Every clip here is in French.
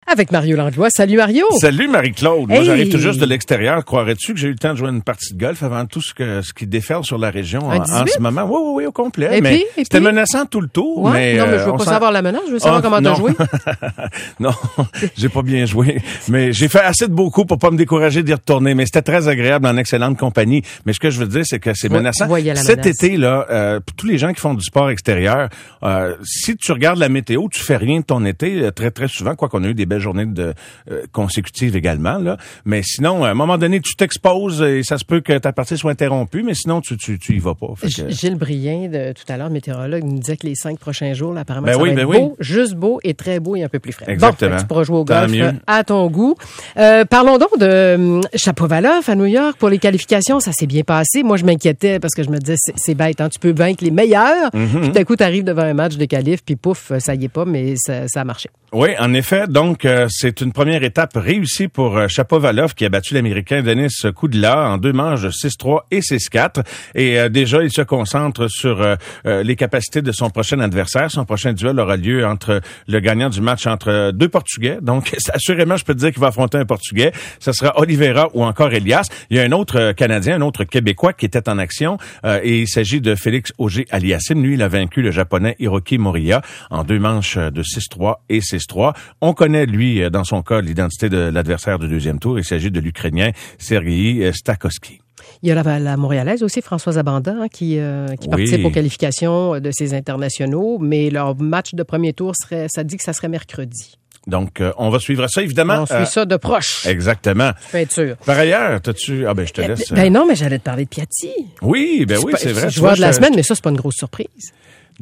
Avec Mario Langlois. Salut Mario! Salut Marie-Claude. Hey! Moi, j'arrive tout juste de l'extérieur. Croirais-tu que j'ai eu le temps de jouer une partie de golf avant tout ce qui déferle sur la région en ce moment? Oui, au complet. Et mais puis? c'était menaçant tout le tour. Ouais, mais, non, mais je veux pas savoir la menace. Je veux savoir comment t'as joué. Non, j'ai pas bien joué. Mais j'ai fait assez de beaux coups pour pas me décourager d'y retourner. Mais c'était très agréable en excellente compagnie. Mais ce que je veux dire, c'est que c'est menaçant. Cet été, là, pour tous les gens qui font du sport extérieur, si tu regardes la météo, tu fais rien de ton été très, très souvent, quoi qu'on a eu des belles journées consécutives également, là. Mais sinon, à un moment donné, tu t'exposes et ça se peut que ta partie soit interrompue, mais sinon, tu y vas pas. Gilles Brien, tout à l'heure, météorologue, nous disait que les 5 prochains jours, là, apparemment, ça va être beau, juste beau et très beau et un peu plus frais. Exactement. Bon, tu pourras jouer au golf à ton goût. Parlons donc de Shapovalov à New York pour les qualifications. Ça s'est bien passé. Moi, je m'inquiétais parce que je me disais, c'est bête, hein, tu peux vaincre les meilleurs, puis d'un coup, tu arrives devant un match de qualif, puis pouf, ça y est pas, mais ça a marché. Oui, en effet. Donc, c'est une première étape réussie pour Shapovalov qui a battu l'Américain Denis Kudla en 2 manches de 6-3 et 6-4. Et déjà, il se concentre sur les capacités de son prochain adversaire. Son prochain duel aura lieu entre le gagnant du match entre 2 Portugais. Donc, assurément, je peux te dire qu'il va affronter un Portugais. Ce sera Oliveira ou encore Elias. Il y a un autre Canadien, un autre Québécois qui était en action. Et il s'agit de Félix Auger-Aliassime. Lui, il a vaincu le Japonais Hiroki Moriya en 2 manches de 6-3 et 6-3. On connaît, lui, dans son cas, l'identité de l'adversaire du deuxième tour. Il s'agit de l'Ukrainien Sergei Stakhovski. Il y a la Montréalaise aussi, Françoise Abanda, hein, qui participe aux qualifications de ces internationaux, mais leur match de premier tour ça dit que ça serait mercredi. Donc, on va suivre ça, évidemment. On suit ça de proche. Exactement. Je peux être sûr. Par ailleurs, t'as-tu... Ah, je te laisse. Non, mais j'allais te parler de Piatti. Oui, c'est vrai. Joueur de la semaine, mais ça, c'est pas une grosse surprise.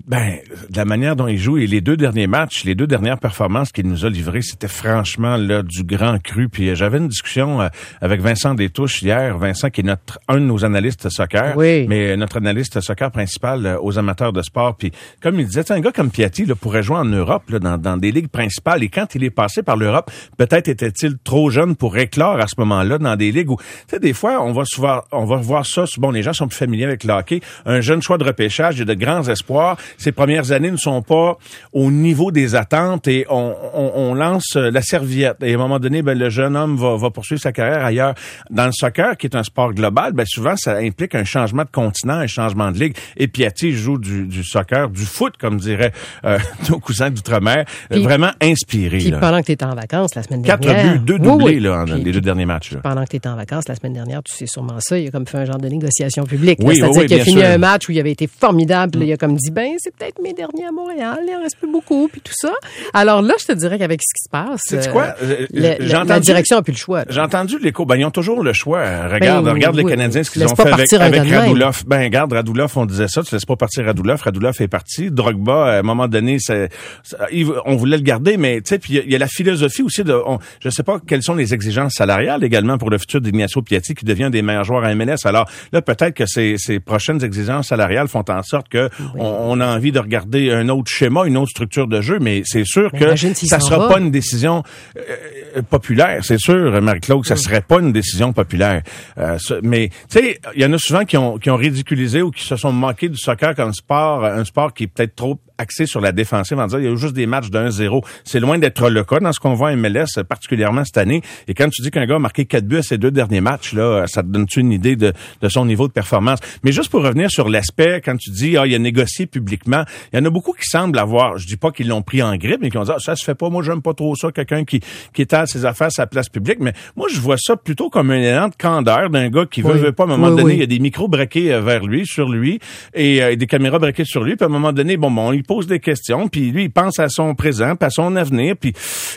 De la manière dont il joue et les 2 derniers matchs, les 2 dernières performances qu'il nous a livrées, c'était franchement là du grand cru. Puis j'avais une discussion avec Vincent Détouche hier. Vincent qui est un de nos analystes soccer, mais notre analyste soccer principal aux amateurs de sport. Puis comme il disait, un gars comme Piatti là, pourrait jouer en Europe là, dans des ligues principales. Et quand il est passé par l'Europe, peut-être était-il trop jeune pour éclore à ce moment-là dans des ligues où, tu sais, des fois on va voir ça. Bon, les gens sont plus familiers avec le hockey. Un jeune choix de repêchage, il y a de grands espoirs. Ses premières années ne sont pas au niveau des attentes et on lance la serviette. Et à un moment donné, le jeune homme va poursuivre sa carrière ailleurs. Dans le soccer, qui est un sport global, souvent, ça implique un changement de continent, un changement de ligue. Et Piatti joue du soccer, du foot, comme diraient nos cousins d'outre-mer. Vraiment inspiré. Puis pendant que tu étais en vacances la semaine dernière... 4 buts, 2 doublés dans les 2 derniers matchs. Là. Pendant que tu étais en vacances la semaine dernière, tu sais sûrement ça, il a comme fait un genre de négociation publique. Oui, c'est-à-dire qu'il a fini sûr. Un match où il avait été formidable, il a comme dit, c'est peut-être mes derniers à Montréal, il en reste plus beaucoup, puis tout ça. Alors là, je te dirais qu'avec ce qui se passe, c'est quoi? La direction n'a plus le choix. Là. J'ai entendu l'écho. Ils ont toujours le choix. Regarde les Canadiens, ce qu'ils ont fait avec Radulov. Regarde, Radulov, on disait ça, tu laisses pas partir Radulov. Radulov est parti. Drogba, à un moment donné, on voulait le garder, mais tu sais, puis il y a la philosophie aussi je sais pas quelles sont les exigences salariales également pour le futur d'Ignacio Piatti qui devient un des meilleurs joueurs à MLS. Alors là, peut-être que ces prochaines exigences salariales font en sorte que on a envie de regarder un autre schéma, une autre structure de jeu, mais c'est sûr que ça sera pas une décision populaire. C'est sûr, Marie-Claude, ça serait pas une décision populaire. Mais tu sais, il y en a souvent qui ont ridiculisé ou qui se sont moqués du soccer comme sport, un sport qui est peut-être trop axé sur la défensive en disant il y a juste des matchs de 1-0. C'est loin d'être le cas dans ce qu'on voit à MLS, particulièrement cette année. Et quand tu dis qu'un gars a marqué 4 buts à ses 2 derniers matchs, là, ça te donne-tu une idée de son niveau de performance? Mais juste pour revenir sur l'aspect, quand tu dis il a négocié publiquement, il y en a beaucoup qui semblent avoir, je dis pas qu'ils l'ont pris en grippe, mais qui ont dit ça se fait pas, moi j'aime pas trop ça, quelqu'un qui étale ses affaires à la place publique, mais moi je vois ça plutôt comme un élan de candeur d'un gars qui veut pas, à un moment donné, il y a des micros braqués vers lui, sur lui, et des caméras braquées sur lui, puis à un moment donné, on lui pose des questions, puis lui il pense à son présent, puis à son avenir, puis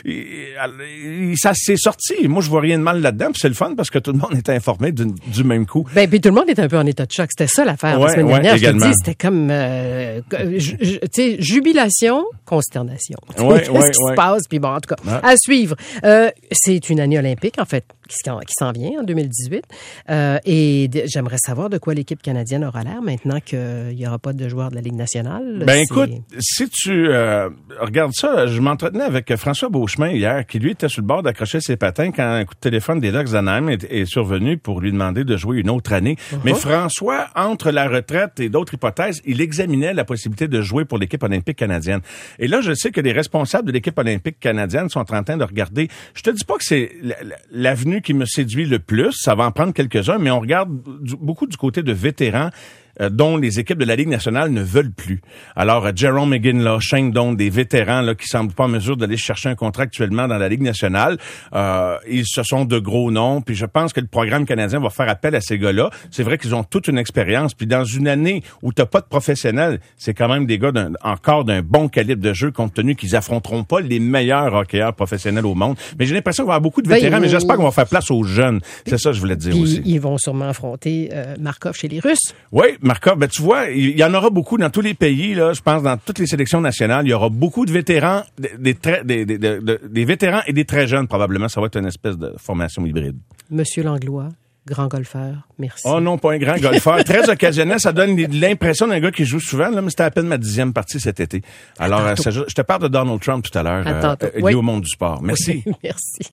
ça s'est sorti. Moi je vois rien de mal là-dedans, puis c'est le fun parce que tout le monde est informé du même coup. Puis tout le monde est un peu en état de choc, c'était ça l'affaire la semaine dernière, je te dis, c'était comme tu sais, jubilation, consternation. Qu'est-ce qui se passe? Puis en tout cas, à suivre. C'est une année olympique, en fait, qui s'en vient en 2018. Et j'aimerais savoir de quoi l'équipe canadienne aura l'air maintenant qu'il n'y aura pas de joueurs de la Ligue nationale. Écoute, si tu regardes ça, je m'entretenais avec François Beauchemin hier, qui lui était sur le bord d'accrocher ses patins quand un coup de téléphone des Ducks d'Anaheim est survenu pour lui demander de jouer une autre année. Mais François, entre la retraite et d'autres hypothèses, il examinait la possibilité de jouer pour l'équipe olympique canadienne. Et là, je sais que les responsables de l'équipe olympique canadienne sont en train de regarder. Je te dis pas que c'est l'avenue qui me séduit le plus. Ça va en prendre quelques-uns, mais on regarde beaucoup du côté de vétérans dont les équipes de la Ligue nationale ne veulent plus. Alors, Jerome McGinley, Shane Doan, des vétérans là qui semblent pas en mesure d'aller chercher un contrat actuellement dans la Ligue nationale. Ils se sont de gros noms, puis je pense que le programme canadien va faire appel à ces gars-là. C'est vrai qu'ils ont toute une expérience, puis dans une année où t'as pas de professionnels, c'est quand même des gars encore d'un bon calibre de jeu, compte tenu qu'ils affronteront pas les meilleurs hockeyeurs professionnels au monde. Mais j'ai l'impression qu'il va y avoir beaucoup de vétérans, mais j'espère qu'on va faire place aux jeunes. C'est ça que je voulais te dire aussi. Ils vont sûrement affronter Markov chez les Russes. Oui, Markov, tu vois, il y en aura beaucoup dans tous les pays, là, je pense, dans toutes les sélections nationales. Il y aura beaucoup de vétérans, des vétérans et des très jeunes, probablement. Ça va être une espèce de formation hybride. Monsieur Langlois, grand golfeur, merci. Oh non, pas un grand golfeur. Très occasionnel, ça donne l'impression d'un gars qui joue souvent, là, mais c'était à peine ma 10e partie cet été. Alors, je te parle de Donald Trump tout à l'heure, lié au monde du sport. Merci. Oui, merci.